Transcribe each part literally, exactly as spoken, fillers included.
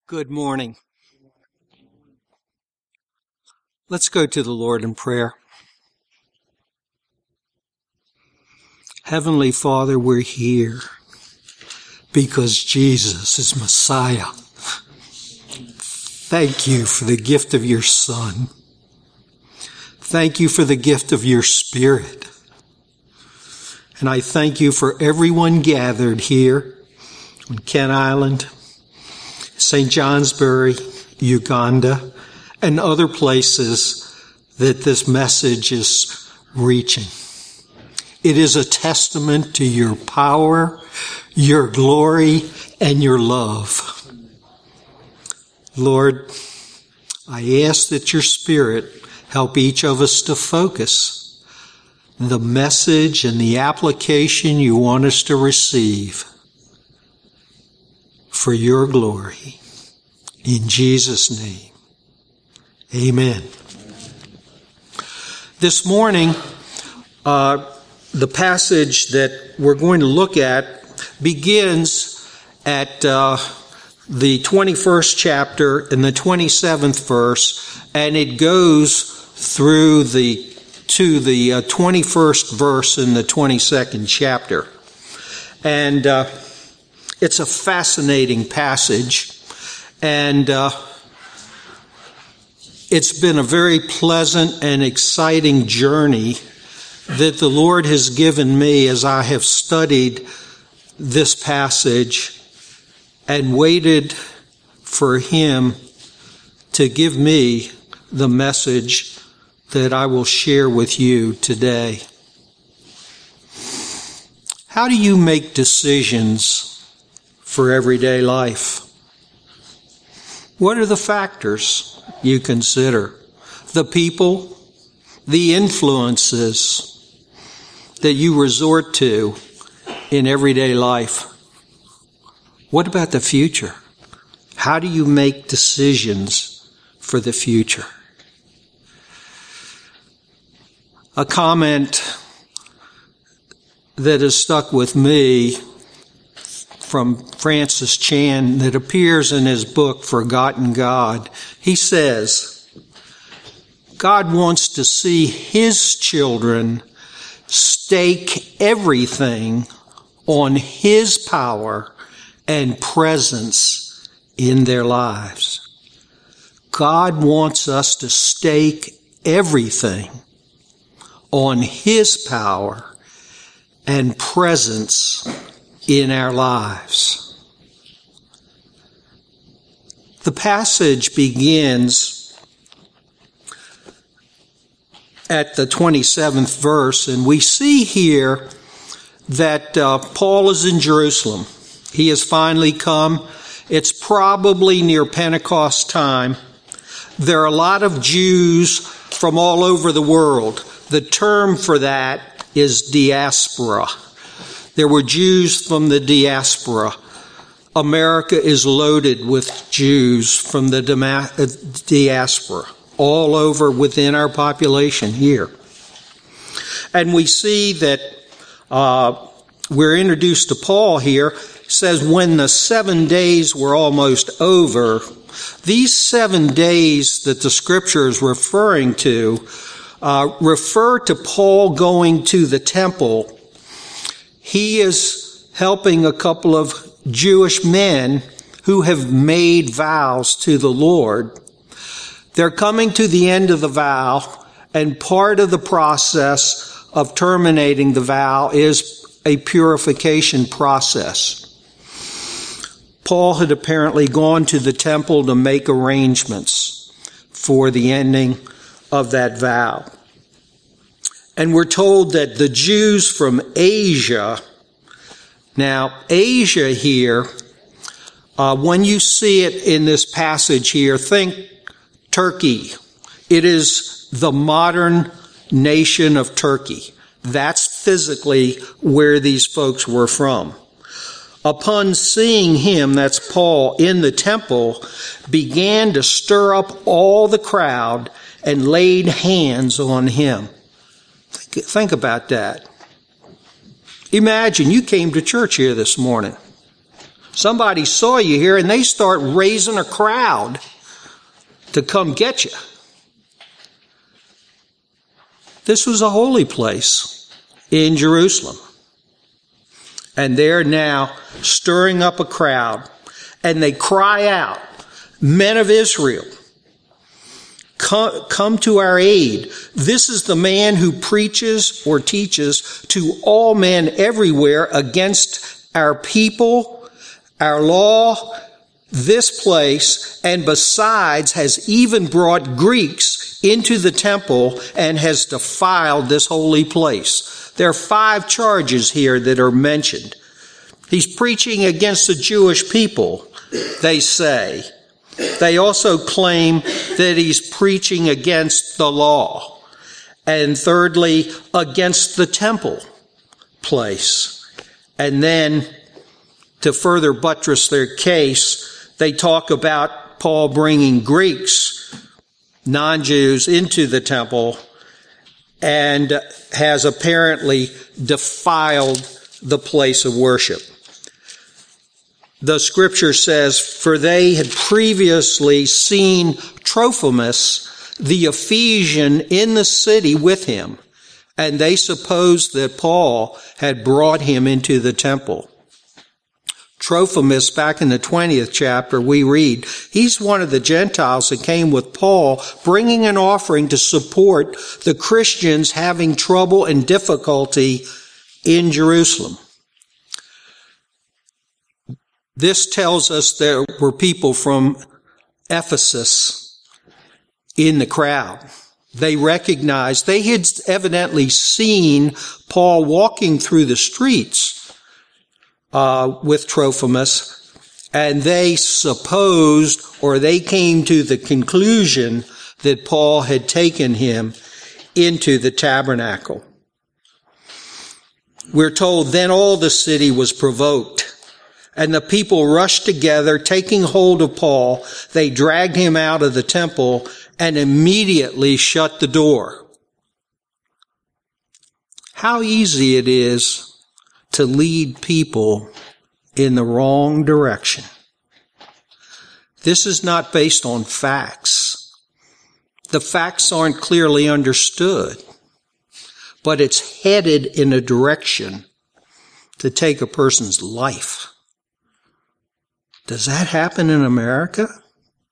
Good morning. Let's go to the Lord in prayer. Heavenly Father, we're here because Jesus is Messiah. Thank you for the gift of your Son. Thank you for the gift of your Spirit. And I thank you for everyone gathered here on Kent Island, Saint Johnsbury, Uganda, and other places that this message is reaching. It is a testament to your power, your glory, and your love. Lord, I ask that your Spirit help each of us to focus the message and the application you want us to receive for your glory. In Jesus' name, amen. This morning, uh, the passage that we're going to look at begins at uh, the twenty-first chapter and the twenty-seventh verse, and it goes through the to the uh, twenty-first verse in the twenty-second chapter. And uh, it's a fascinating passage, and uh, it's been a very pleasant and exciting journey that the Lord has given me as I have studied this passage and waited for Him to give me the message that I will share with you today. How do you make decisions for everyday life? What are the factors you consider? The people, the influences that you resort to in everyday life. What about the future? How do you make decisions for the future? A comment that has stuck with me from Francis Chan that appears in his book, Forgotten God. He says, God wants to see His children stake everything on His power and presence in their lives. God wants us to stake everything on His power and presence in our lives. The passage begins at the twenty-seventh verse, and we see here that uh, Paul is in Jerusalem. He has finally come. It's probably near Pentecost time. There are a lot of Jews from all over the world. The term for that is diaspora. There were Jews from the diaspora. America is loaded with Jews from the diaspora, all over within our population here. And we see that uh, we're introduced to Paul here. It says, when the seven days were almost over, these seven days that the scripture is referring to uh, refer to Paul going to the temple. He is helping a couple of Jewish men who have made vows to the Lord. They're coming to the end of the vow, and part of the process of terminating the vow is a purification process. Paul had apparently gone to the temple to make arrangements for the ending of that vow. And we're told that the Jews from Asia, now Asia here, uh, when you see it in this passage here, think Turkey. It is the modern nation of Turkey. That's physically where these folks were from. Upon seeing him, that's Paul, in the temple, began to stir up all the crowd and laid hands on him. Think, think about that. Imagine you came to church here this morning. Somebody saw you here, and they start raising a crowd to come get you. This was a holy place in Jerusalem. And they're now stirring up a crowd, and they cry out, "Men of Israel, come, come to our aid. This is the man who preaches or teaches to all men everywhere against our people, our law, this place, and besides has even brought Greeks into the temple and has defiled this holy place." There are five charges here that are mentioned. He's preaching against the Jewish people, they say. They also claim that he's preaching against the law. And thirdly, against the temple place. And then, to further buttress their case, they talk about Paul bringing Greeks, non-Jews, into the temple and has apparently defiled the place of worship. The scripture says, "For they had previously seen Trophimus, the Ephesian, in the city with him, and they supposed that Paul had brought him into the temple." Trophimus, back in the twentieth chapter, we read, he's one of the Gentiles that came with Paul, bringing an offering to support the Christians having trouble and difficulty in Jerusalem. This tells us there were people from Ephesus in the crowd. They recognized, they had evidently seen Paul walking through the streets Uh, with Trophimus, and they supposed, or they came to the conclusion that Paul had taken him into the tabernacle. We're told, "Then all the city was provoked, and the people rushed together, taking hold of Paul. They dragged him out of the temple and immediately shut the door." How easy it is to lead people in the wrong direction. This is not based on facts. The facts aren't clearly understood, but it's headed in a direction to take a person's life. Does that happen in America?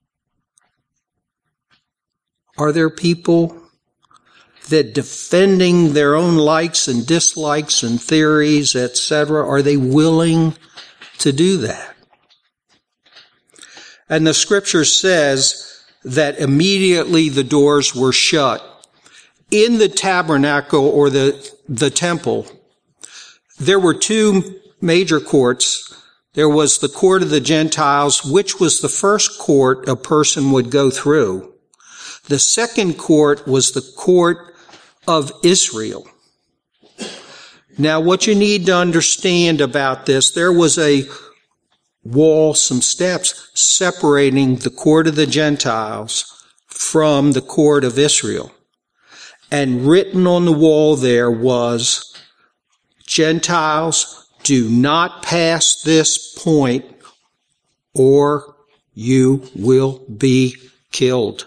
Are there people that defending their own likes and dislikes and theories, et cetera, are they willing to do that? And the scripture says that immediately the doors were shut. In the tabernacle or the, the temple, there were two major courts. There was the court of the Gentiles, which was the first court a person would go through. The second court was the court of Israel. Now, what you need to understand about this, there was a wall, some steps separating the court of the Gentiles from the court of Israel. And written on the wall there was, "Gentiles, do not pass this point or you will be killed."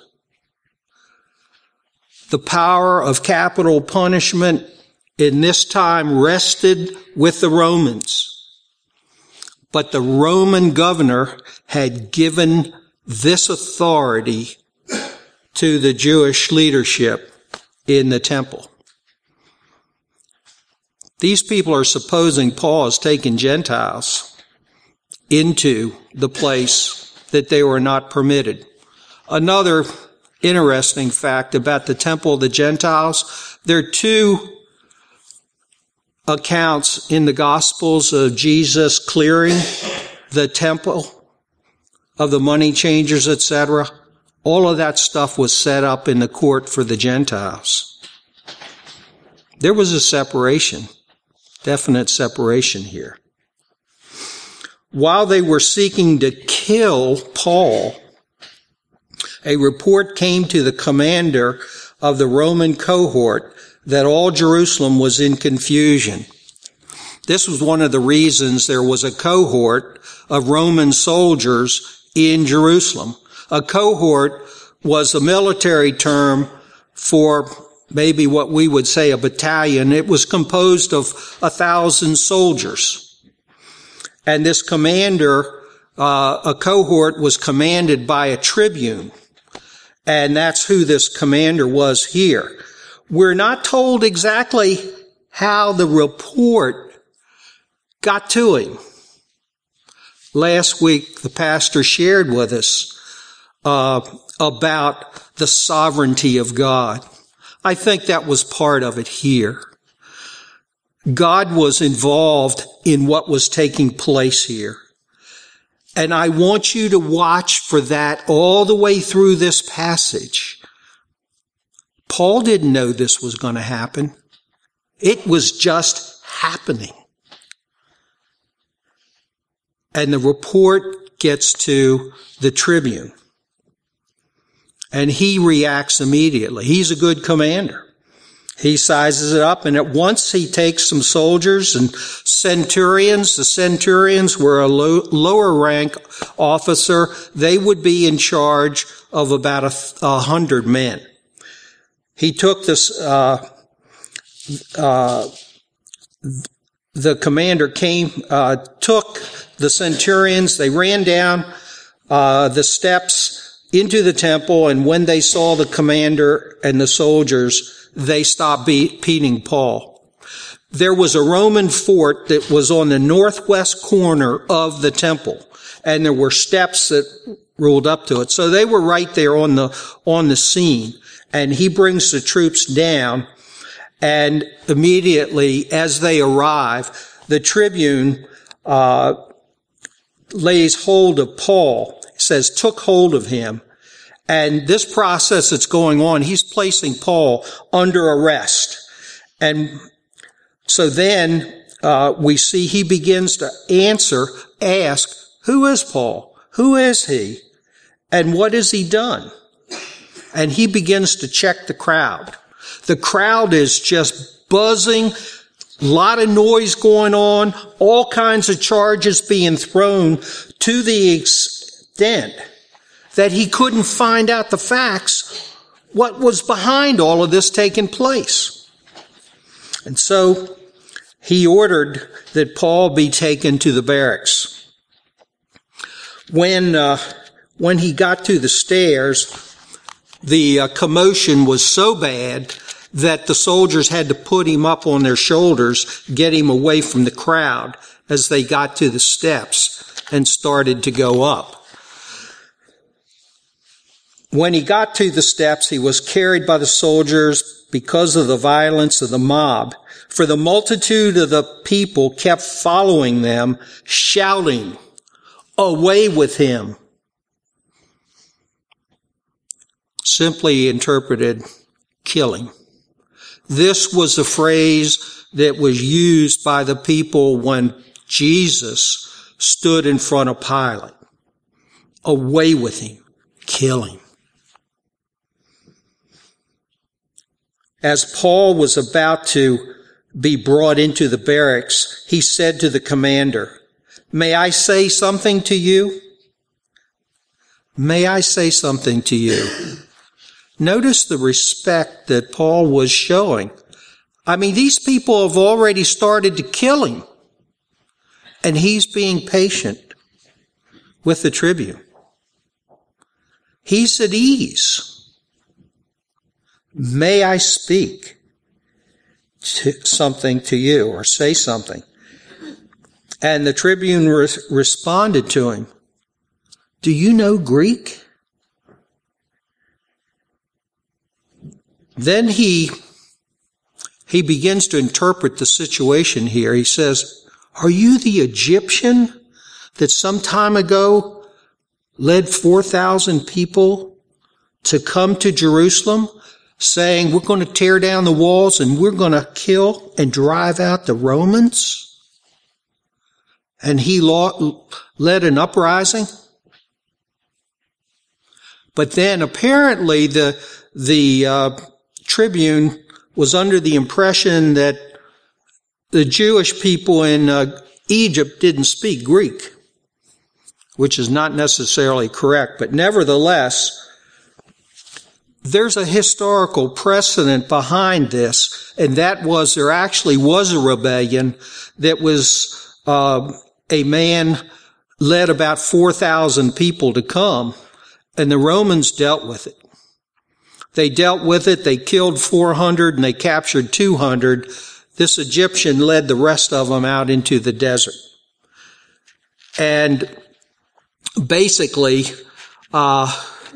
The power of capital punishment in this time rested with the Romans. But the Roman governor had given this authority to the Jewish leadership in the temple. These people are supposing Paul has taken Gentiles into the place that they were not permitted. Another interesting fact about the temple of the Gentiles, there are two accounts in the Gospels of Jesus clearing the temple of the money changers, et cetera. All of that stuff was set up in the court for the Gentiles. There was a separation, definite separation here. While they were seeking to kill Paul, a report came to the commander of the Roman cohort that all Jerusalem was in confusion. This was one of the reasons there was a cohort of Roman soldiers in Jerusalem. A cohort was a military term for maybe what we would say a battalion. It was composed of a thousand soldiers. And this commander, uh, a cohort was commanded by a tribune. And that's who this commander was here. We're not told exactly how the report got to him. Last week, the pastor shared with us uh, about the sovereignty of God. I think that was part of it here. God was involved in what was taking place here. And I want you to watch for that all the way through this passage. Paul didn't know this was going to happen. It was just happening. And the report gets to the tribune. And he reacts immediately. He's a good commander. He sizes it up, and at once he takes some soldiers and centurions. The centurions were a low, lower rank officer. They would be in charge of about a, a hundred men. He took this, uh, uh, the commander came, uh, took the centurions. They ran down, uh, the steps into the temple, and when they saw the commander and the soldiers, they stopped beating Paul. There was a Roman fort that was on the northwest corner of the temple, and there were steps that ruled up to it. So they were right there on the, on the scene. And he brings the troops down, and immediately as they arrive, the tribune, uh, lays hold of Paul, says, took hold of him. And this process that's going on, he's placing Paul under arrest. And so then uh, we see he begins to answer, ask, who is Paul? Who is he? And what has he done? And he begins to check the crowd. The crowd is just buzzing, a lot of noise going on, all kinds of charges being thrown, to the extent that he couldn't find out the facts, what was behind all of this taking place. And so he ordered that Paul be taken to the barracks. When, uh, when he got to the stairs, the uh, commotion was so bad that the soldiers had to put him up on their shoulders, get him away from the crowd as they got to the steps and started to go up. When he got to the steps, he was carried by the soldiers because of the violence of the mob. For the multitude of the people kept following them, shouting, "Away with him!" Simply interpreted, killing. This was a phrase that was used by the people when Jesus stood in front of Pilate. Away with him, kill him. As Paul was about to be brought into the barracks, he said to the commander, "May I say something to you? May I say something to you?" Notice the respect that Paul was showing. I mean, these people have already started to kill him, and he's being patient with the tribune. He's at ease. May I speak to something to you, or say something? And the tribune re- responded to him, "Do you know Greek?" Then he, he begins to interpret the situation here. He says, "Are you the Egyptian that some time ago led four thousand people to come to Jerusalem, saying, we're going to tear down the walls and we're going to kill and drive out the Romans? And he led an uprising?" But then apparently the, the, uh, tribune was under the impression that the Jewish people in uh, Egypt didn't speak Greek. which is not necessarily correct, but nevertheless, there's a historical precedent behind this, and that was there actually was a rebellion that was uh, a man led about four thousand people to come, and the Romans dealt with it. They dealt with it, they killed four hundred, and they captured two hundred. This Egyptian led the rest of them out into the desert. And basically, uh,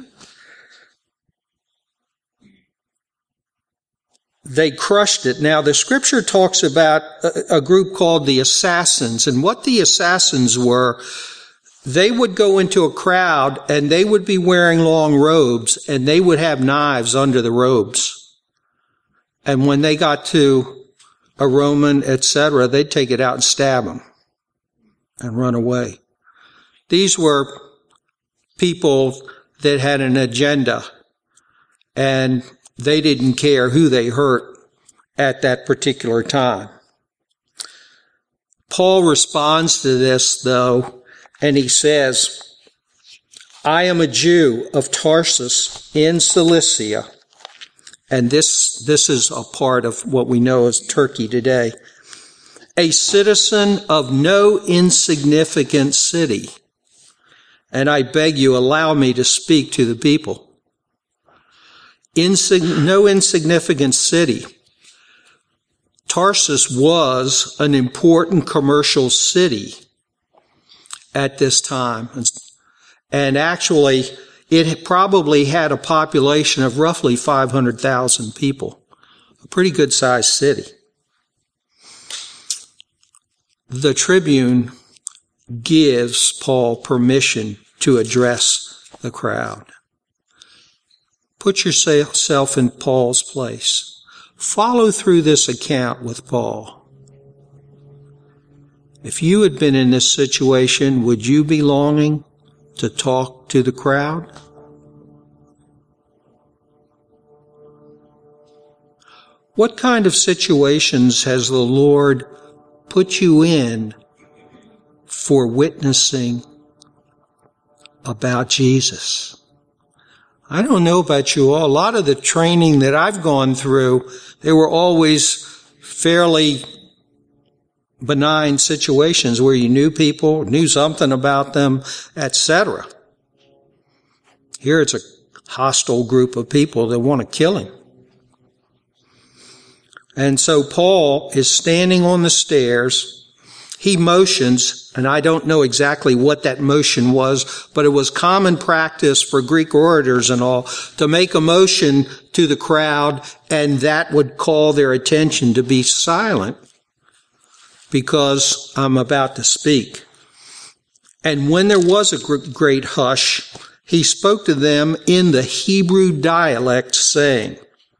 they crushed it. Now, the scripture talks about a, a group called the assassins. And what the assassins were, they would go into a crowd and they would be wearing long robes and they would have knives under the robes. And when they got to a Roman, et cetera, they'd take it out and stab them and run away. These were people that had an agenda, and they didn't care who they hurt at that particular time. Paul responds to this, though, and he says, I am a Jew of Tarsus in Cilicia, and this, this is a part of what we know as Turkey today, a citizen of no insignificant city. And I beg you, allow me to speak to the people. Insig- no insignificant city. Tarsus was an important commercial city at this time. And actually, it probably had a population of roughly five hundred thousand people. A pretty good-sized city. The Tribune gives Paul permission to address the crowd. Put yourself in Paul's place. Follow through this account with Paul. If you had been in this situation, would you be longing to talk to the crowd? What kind of situations has the Lord put you in for witnessing about Jesus? I don't know about you all. A lot of the training that I've gone through, they were always fairly benign situations where you knew people, knew something about them, et cetera. Here it's a hostile group of people that want to kill him. And so Paul is standing on the stairs. He motions, and I don't know exactly what that motion was, but it was common practice for Greek orators and all to make a motion to the crowd, and that would call their attention to be silent because I'm about to speak. And when there was a great hush, he spoke to them in the Hebrew dialect, saying,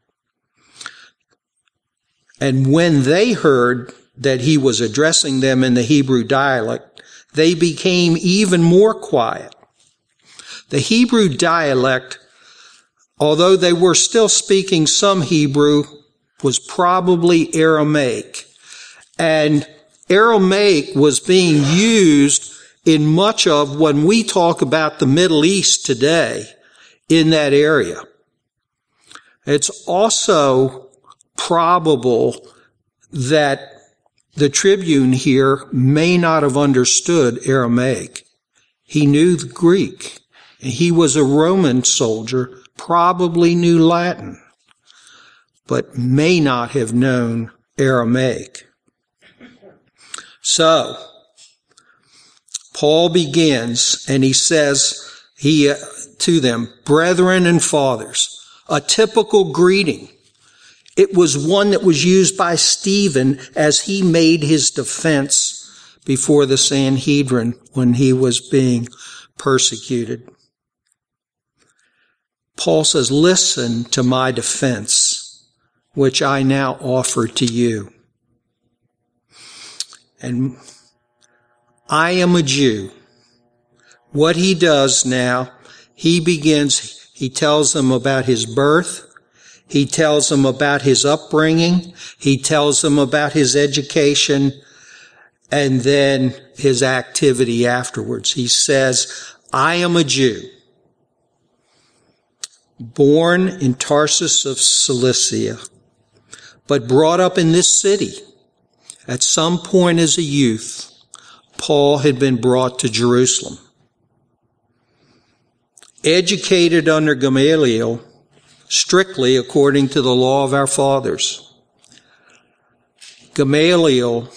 and when they heard that he was addressing them in the Hebrew dialect, they became even more quiet. The Hebrew dialect, although they were still speaking some Hebrew, was probably Aramaic. And Aramaic was being used in much of when we talk about the Middle East today in that area. It's also probable that the Tribune here may not have understood Aramaic. He knew the Greek. He was a Roman soldier, probably knew Latin, but may not have known Aramaic. So, Paul begins, and he says he uh, to them, brethren and fathers, a typical greeting. It was one that was used by Stephen as he made his defense before the Sanhedrin when he was being persecuted. Paul says, listen to my defense, which I now offer to you. And I am a Jew. What he does now, he begins, he tells them about his birth. He tells them about his upbringing. He tells them about his education. and then his activity afterwards. He says, I am a Jew, born in Tarsus of Cilicia, but brought up in this city. At some point as a youth, Paul had been brought to Jerusalem. Educated under Gamaliel, strictly according to the law of our fathers. Gamaliel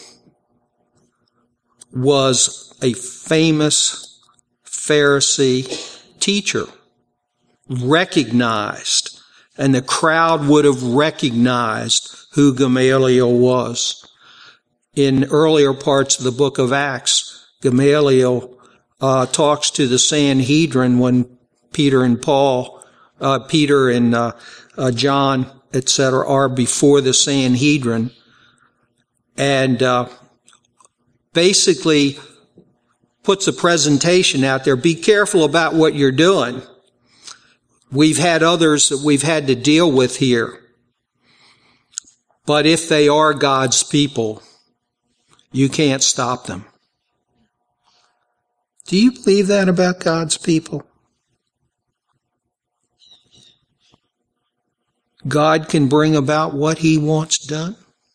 was a famous Pharisee teacher, recognized, and the crowd would have recognized who Gamaliel was. In earlier parts of the book of Acts, Gamaliel uh, talks to the Sanhedrin when Peter and Paul, uh, Peter and uh, uh, John, et cetera, are before the Sanhedrin, and uh, basically puts a presentation out there. Be careful about what you're doing. We've had others that we've had to deal with here. But if they are God's people, you can't stop them. Do you believe that about God's people? God can bring about what he wants done?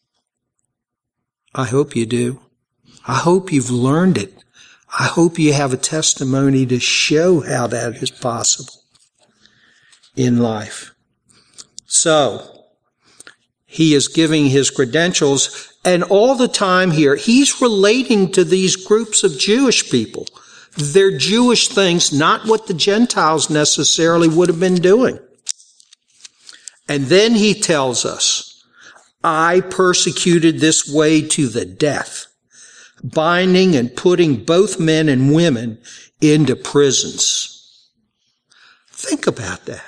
I hope you do. I hope you've learned it. I hope you have a testimony to show how that is possible in life. So, he is giving his credentials, and all the time here, he's relating to these groups of Jewish people. They're Jewish things, not what the Gentiles necessarily would have been doing. And then he tells us, I persecuted this way to the death, binding and putting both men and women into prisons. Think about that.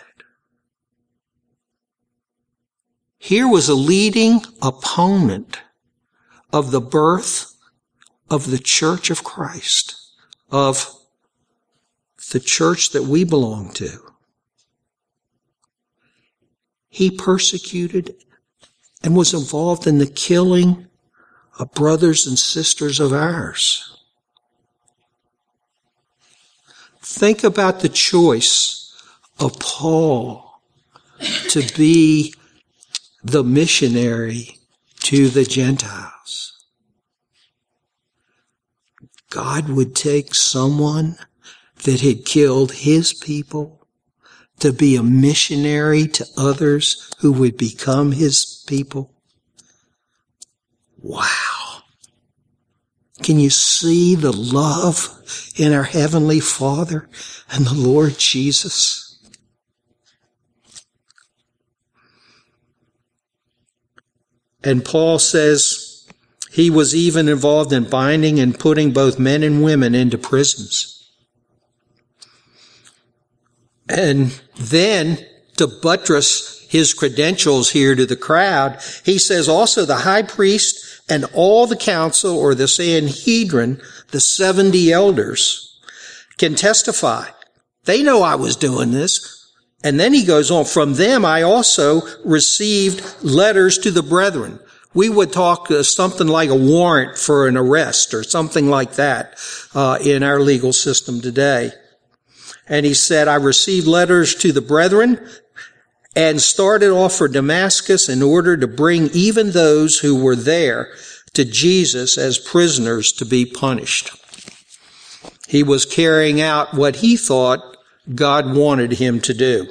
Here was a leading opponent of the birth of the Church of Christ, of the church that we belong to. He persecuted and was involved in the killing of brothers and sisters of ours. Think about the choice of Paul to be the missionary to the Gentiles. God would take someone that had killed his people to be a missionary to others who would become his people. Wow. Can you see the love in our Heavenly Father and the Lord Jesus? And Paul says he was even involved in binding and putting both men and women into prisons. And then, to buttress his credentials here to the crowd, he says also the high priest and all the council, or the Sanhedrin, the seventy elders, can testify. They know I was doing this. And then he goes on, from them I also received letters to the brethren. We would talk uh, something like a warrant for an arrest or something like that uh, in our legal system today. And he said, I received letters to the brethren and started off for Damascus in order to bring even those who were there to Jesus as prisoners to be punished. He was carrying out what he thought God wanted him to do.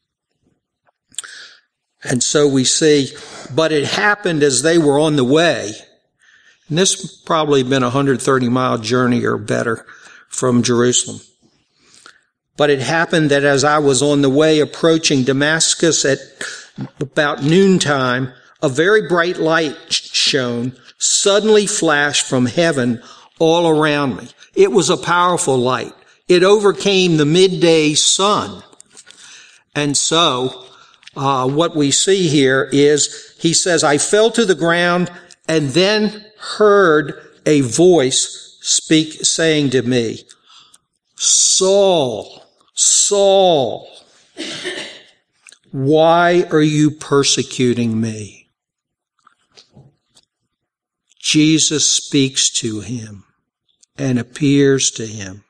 And so we see, but it happened as they were on the way. And this probably been a one hundred thirty mile journey or better from Jerusalem. But it happened that as I was on the way approaching Damascus at about noontime, a very bright light shone, suddenly flashed from heaven all around me. It was a powerful light. It overcame the midday sun. And so, uh, what we see here is, he says, I fell to the ground and then heard a voice speak, saying to me, Saul, Saul, why are you persecuting me? Jesus speaks to him and appears to him.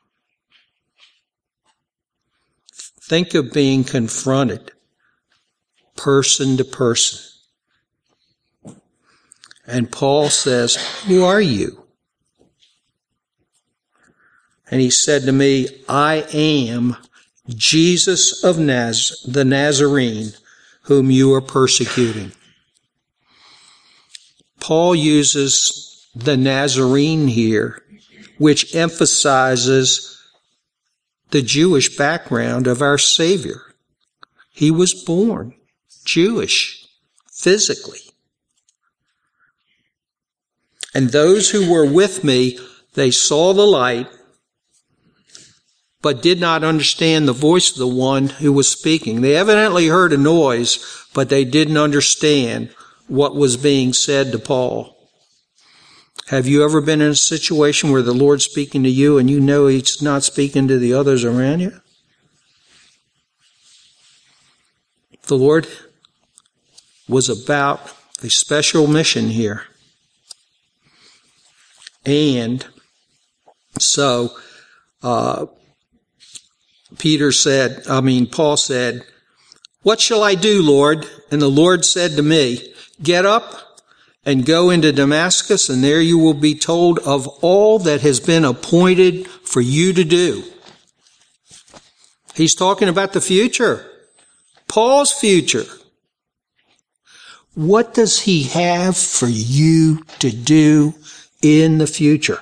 Think of being confronted person to person. And Paul says, who are you? And he said to me, I am Jesus of Naz- the Nazarene, whom you are persecuting. Paul uses the Nazarene here, which emphasizes the Jewish background of our Savior. He was born Jewish, physically. And those who were with me, they saw the light, but did not understand the voice of the one who was speaking. They evidently heard a noise, but they didn't understand what was being said to Paul. Have you ever been in a situation where the Lord's speaking to you and you know he's not speaking to the others around you? The Lord was about a special mission here. And so, uh, Peter said, I mean, Paul said, what shall I do, Lord? And the Lord said to me, get up and go into Damascus, and there you will be told of all that has been appointed for you to do. He's talking about the future, Paul's future. What does he have for you to do in the future?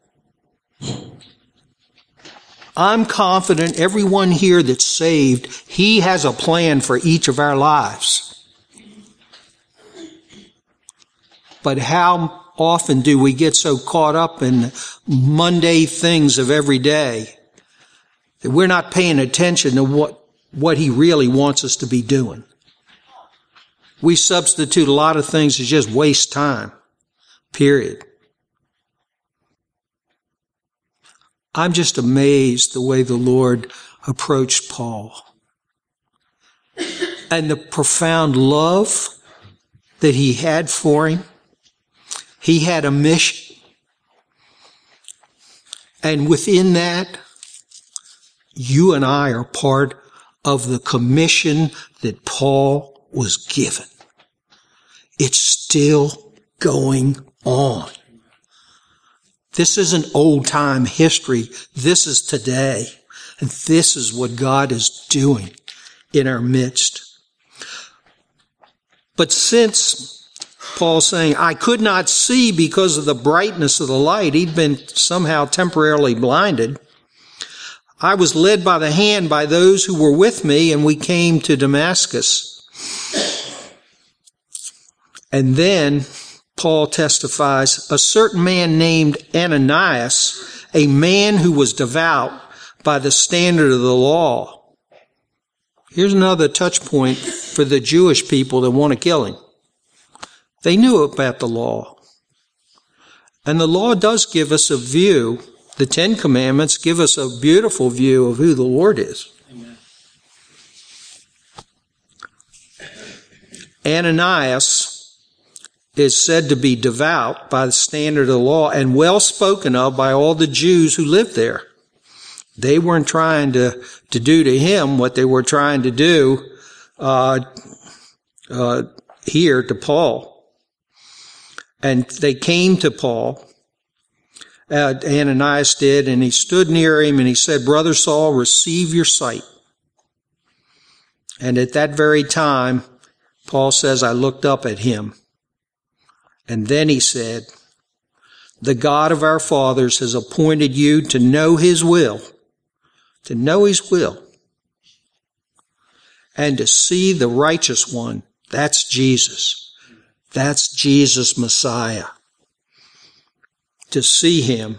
I'm confident everyone here that's saved, he has a plan for each of our lives. But how often do we get so caught up in mundane things of every day that we're not paying attention to what, what he really wants us to be doing? We substitute a lot of things as just waste time, period. I'm just amazed the way the Lord approached Paul and the profound love that he had for him. He had a mission. And within that, you and I are part of the commission that Paul was given. It's still going on. This isn't old-time history. This is today. And this is what God is doing in our midst. But since Paul's saying, I could not see because of the brightness of the light, he'd been somehow temporarily blinded, I was led by the hand by those who were with me, and we came to Damascus. And then Paul testifies, a certain man named Ananias, a man who was devout by the standard of the law. Here's another touch point for the Jewish people that want to kill him. They knew about the law. And the law does give us a view. The Ten Commandments give us a beautiful view of who the Lord is. Amen. Ananias is said to be devout by the standard of the law and well spoken of by all the Jews who lived there. They weren't trying to, to do to him what they were trying to do uh, uh, here to Paul. And they came to Paul, uh, Ananias did, and he stood near him and he said, Brother Saul, receive your sight. And at that very time, Paul says, I looked up at him. And then he said, the God of our fathers has appointed you to know his will, to know his will, and to see the righteous one. That's Jesus. That's Jesus Messiah. To see him,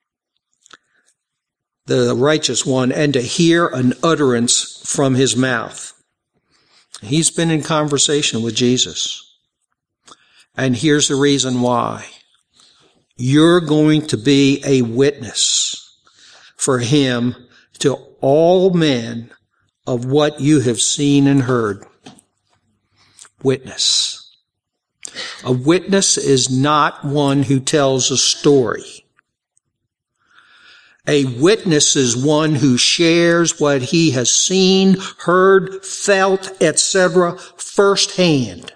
the righteous one, and to hear an utterance from his mouth. He's been in conversation with Jesus. And here's the reason why. You're going to be a witness for him to all men of what you have seen and heard. Witness. A witness is not one who tells a story. A witness is one who shares what he has seen, heard, felt, et cetera firsthand.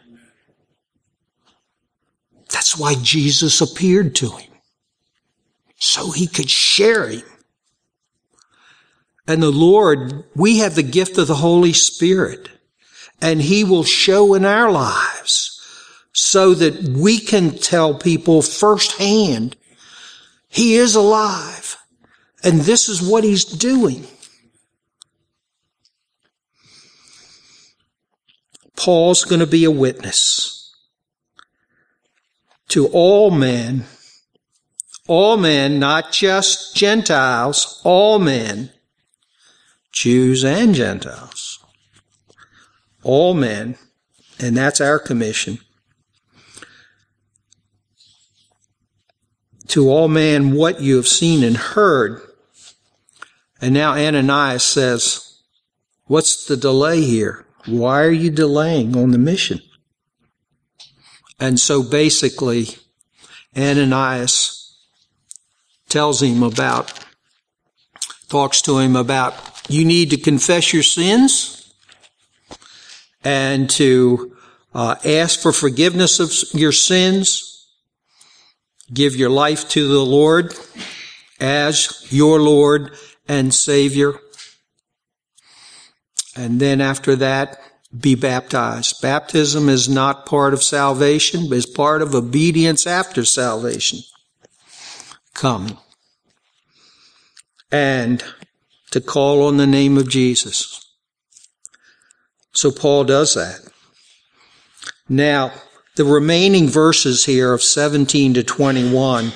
That's why Jesus appeared to him, so he could share him. And the Lord, we have the gift of the Holy Spirit, and he will show in our lives so that we can tell people firsthand, he is alive, and this is what he's doing. Paul's going to be a witness to all men, all men, not just Gentiles, all men, Jews and Gentiles, all men, and that's our commission. To all men what you have seen and heard. And now Ananias says, what's the delay here? Why are you delaying on the mission? And so basically, Ananias tells him about, talks to him about, you need to confess your sins and to uh, ask for forgiveness of your sins, give your life to the Lord as your Lord and Savior. And then after that, be baptized. Baptism is not part of salvation, but is part of obedience after salvation coming. And to call on the name of Jesus. So Paul does that. Now, the remaining verses here of seventeen to twenty-one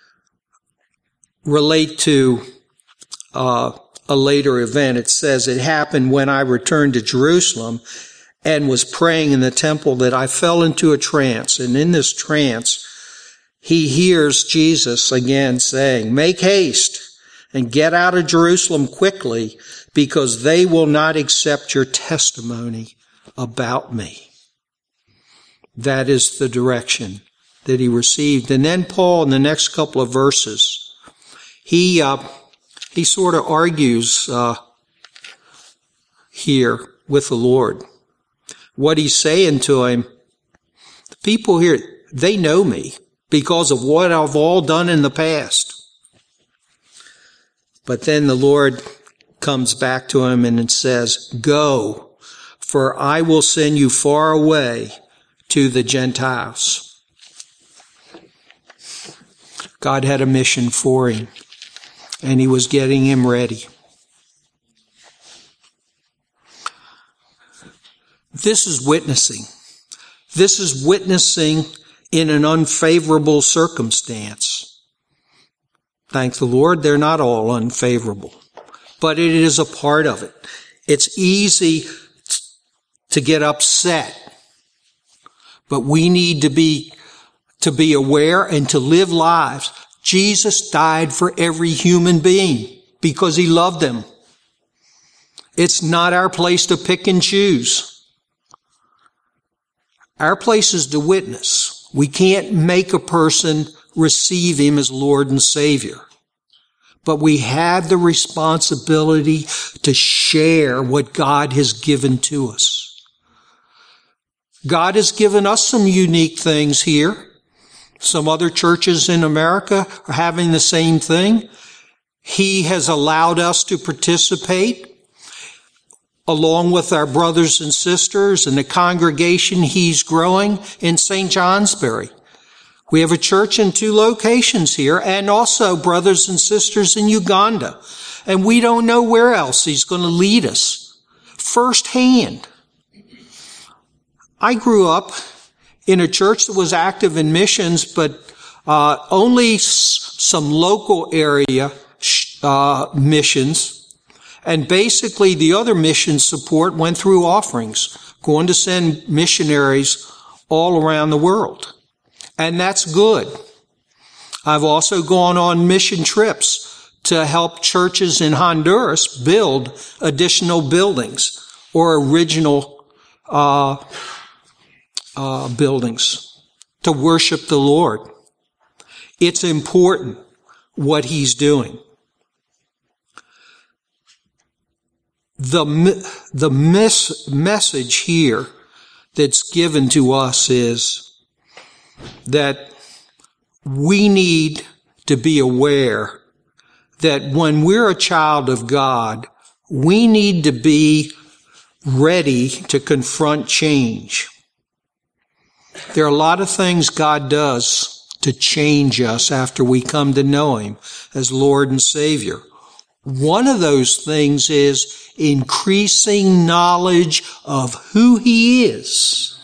relate to uh, a later event. It says, it happened when I returned to Jerusalem and was praying in the temple that I fell into a trance. And in this trance, he hears Jesus again saying, make haste and get out of Jerusalem quickly, because they will not accept your testimony about me. That is the direction that he received. And then Paul, in the next couple of verses, he uh, he sort of argues uh, here with the Lord. What he's saying to him, the people here, they know me because of what I've all done in the past. But then the Lord comes back to him and says, go, for I will send you far away to the Gentiles. God had a mission for him, and he was getting him ready. This is witnessing. This is witnessing in an unfavorable circumstance. Thank the Lord, they're not all unfavorable, but it is a part of it. It's easy to get upset, but we need to be, to be aware and to live lives. Jesus died for every human being because he loved them. It's not our place to pick and choose. Our place is to witness. We can't make a person receive him as Lord and Savior. But we have the responsibility to share what God has given to us. God has given us some unique things here. Some other churches in America are having the same thing. He has allowed us to participate along with our brothers and sisters and the congregation he's growing in Saint Johnsbury. We have a church in two locations here, and also brothers and sisters in Uganda. And we don't know where else he's going to lead us firsthand. I grew up in a church that was active in missions, but uh, only s- some local area uh, missions. And basically the other mission support went through offerings, going to send missionaries all around the world. And that's good. I've also gone on mission trips to help churches in Honduras build additional buildings or original uh, uh, buildings. to worship the Lord. It's important what he's doing. The, the mis- message here that's given to us is that we need to be aware that when we're a child of God, we need to be ready to confront change. There are a lot of things God does to change us after we come to know him as Lord and Savior. One of those things is increasing knowledge of who he is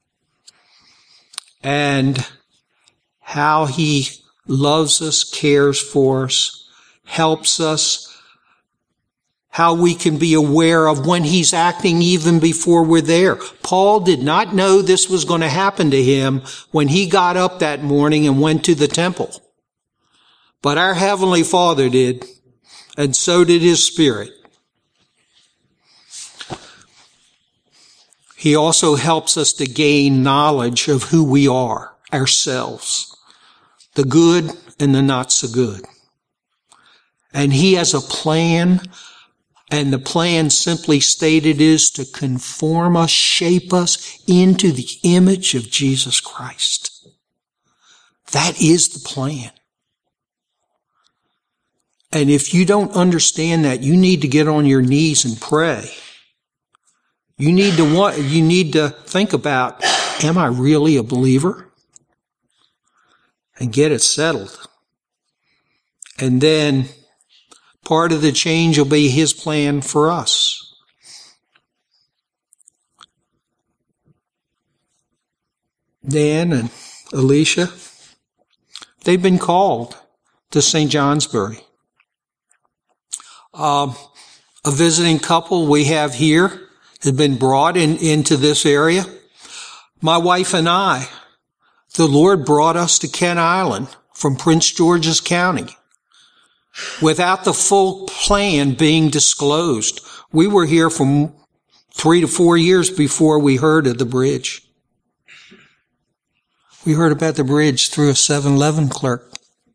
and how he loves us, cares for us, helps us, how we can be aware of when he's acting even before we're there. Paul did not know this was going to happen to him when he got up that morning and went to the temple. But our Heavenly Father did, and so did his Spirit. He also helps us to gain knowledge of who we are, ourselves, the good and the not so good. And he has a plan, and the plan simply stated is to conform us, shape us into the image of Jesus Christ. That is the plan. And if you don't understand that, you need to get on your knees and pray. You need to want, you need to think about, am I really a believer? And get it settled. And then part of the change will be his plan for us. Dan and Alicia, they've been called to Saint Johnsbury. Um, a visiting couple we have here has been brought in, into this area. My wife and I, the Lord brought us to Kent Island from Prince George's County without the full plan being disclosed. We were here from three to four years before we heard of the bridge. We heard about the bridge through a seven eleven clerk.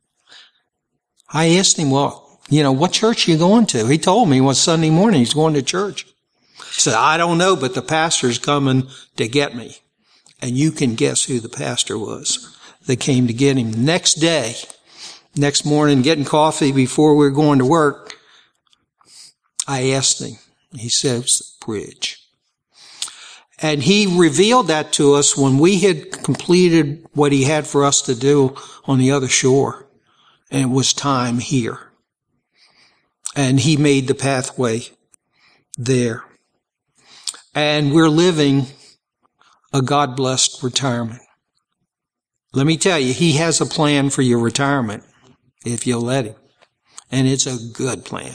I asked him, well, you know, what church are you going to? He told me one Sunday morning he's going to church. He said, I don't know, but the pastor's coming to get me. And you can guess who the pastor was that came to get him. The next day, next morning, getting coffee before we were going to work, I asked him. He said it was the bridge. And he revealed that to us when we had completed what he had for us to do on the other shore. And it was time here. And he made the pathway there. And we're living a God-blessed retirement. Let me tell you, he has a plan for your retirement if you'll let him. And it's a good plan.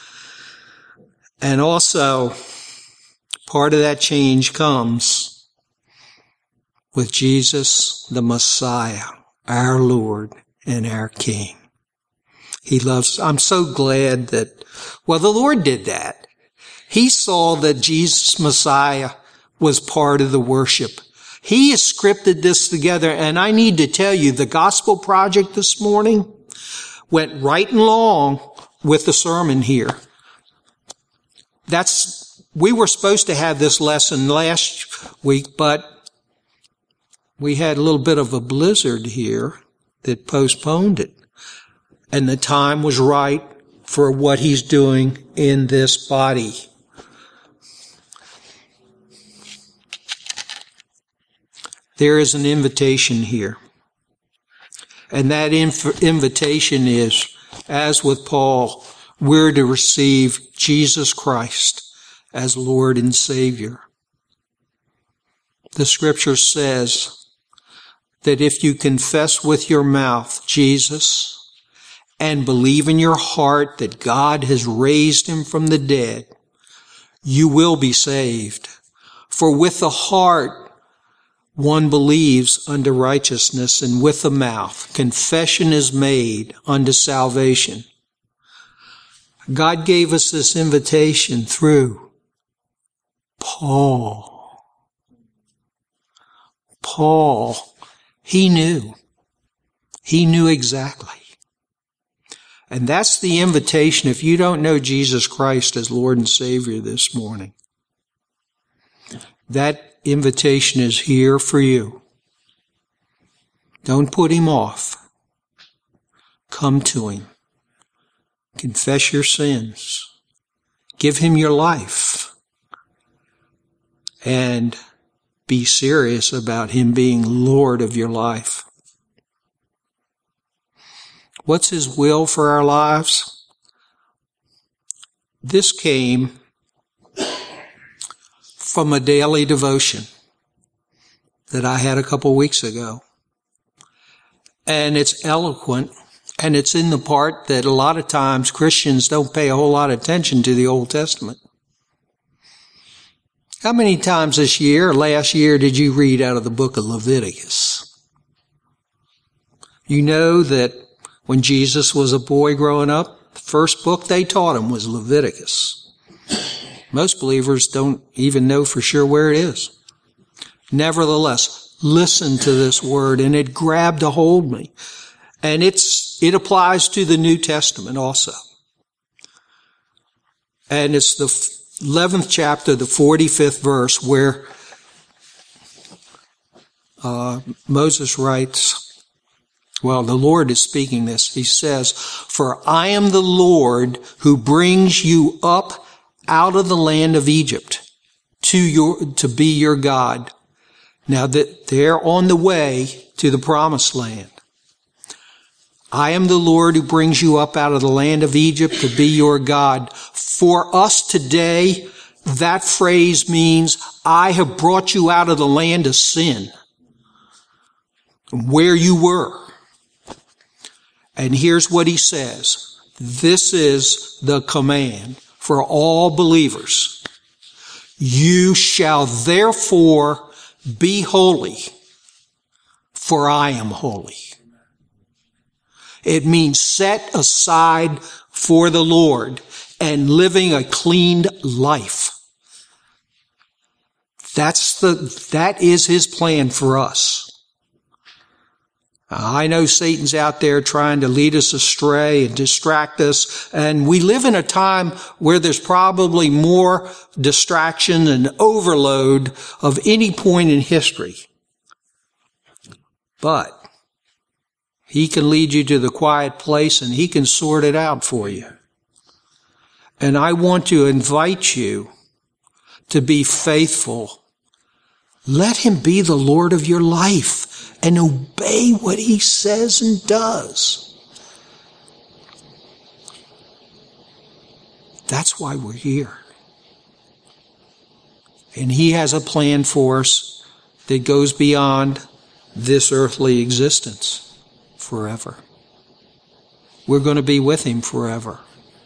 And also, part of that change comes with Jesus, the Messiah, our Lord and our King. He loves, I'm so glad that, well, the Lord did that. He saw that Jesus, Messiah, was part of the worship. He has scripted this together, and I need to tell you, the Gospel Project this morning went right along with the sermon here. That's, we were supposed to have this lesson last week, but we had a little bit of a blizzard here that postponed it. And the time was right for what he's doing in this body. There is an invitation here. And that inv- invitation is, as with Paul, we're to receive Jesus Christ as Lord and Savior. The scripture says that if you confess with your mouth Jesus and believe in your heart that God has raised him from the dead, you will be saved. For with the heart one believes unto righteousness, and with the mouth confession is made unto salvation. God gave us this invitation through Paul. Paul, He knew. He knew exactly. And that's the invitation if you don't know Jesus Christ as Lord and Savior this morning. That invitation is here for you. Don't put him off. Come to him. Confess your sins. Give him your life. And be serious about him being Lord of your life. What's his will for our lives? This came from a daily devotion that I had a couple weeks ago. And it's eloquent, and it's in the part that a lot of times Christians don't pay a whole lot of attention to the Old Testament. How many times this year, or last year, did you read out of the book of Leviticus? You know that when Jesus was a boy growing up, the first book they taught him was Leviticus. Most believers don't even know for sure where it is. Nevertheless, listen to this word, and it grabbed a hold of me. And it's it applies to the New Testament also. And it's the eleventh chapter, the forty-fifth verse, where uh, Moses writes, well, the Lord is speaking this. He says, "For I am the Lord who brings you up out of the land of Egypt to your to be your God." Now that they're on the way to the promised land. I am the Lord who brings you up out of the land of Egypt to be your God. For us today, that phrase means, I have brought you out of the land of sin, where you were. And here's what he says. This is the command for all believers. You shall therefore be holy, for I am holy. It means set aside for the Lord and living a cleaned life. That's the, that is his plan for us. I know Satan's out there trying to lead us astray and distract us, and we live in a time where there's probably more distraction and overload of any point in history. But he can lead you to the quiet place, and he can sort it out for you. And I want to invite you to be faithful. Let him be the Lord of your life and obey what he says and does. That's why we're here. And he has a plan for us that goes beyond this earthly existence forever. We're going to be with him forever.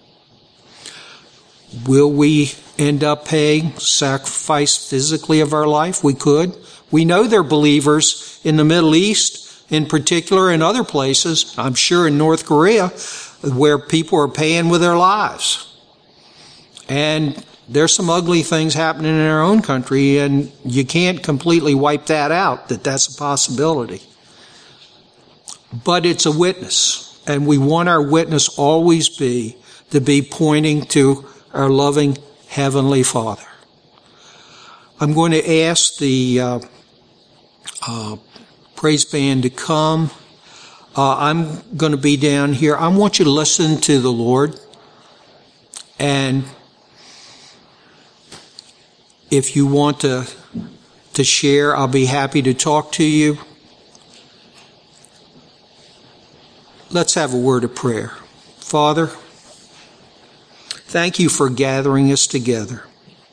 Will we end up paying sacrifice physically of our life? We could. We know there are believers in the Middle East, in particular, and other places, I'm sure in North Korea, where people are paying with their lives. And there's some ugly things happening in our own country, and you can't completely wipe that out, that that's a possibility. But it's a witness, and we want our witness always be to be pointing to our loving Heavenly Father. I'm going to ask the uh, uh, praise band to come. Uh, I'm going to be down here. I want you to listen to the Lord. And if you want to, to share, I'll be happy to talk to you. Let's have a word of prayer. Father, thank you for gathering us together.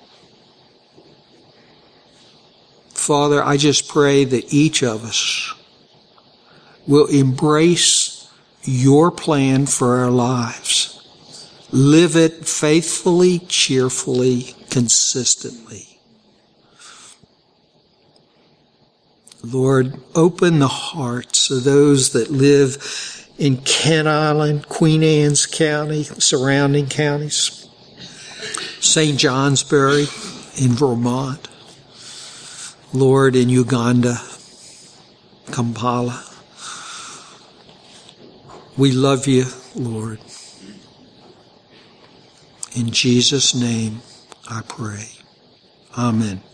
Father, I just pray that each of us will embrace your plan for our lives. Live it faithfully, cheerfully, consistently. Lord, open the hearts of those that live in Kent Island, Queen Anne's County, surrounding counties, Saint Johnsbury in Vermont, Lord, in Uganda, Kampala. We love you, Lord. In Jesus' name I pray. Amen.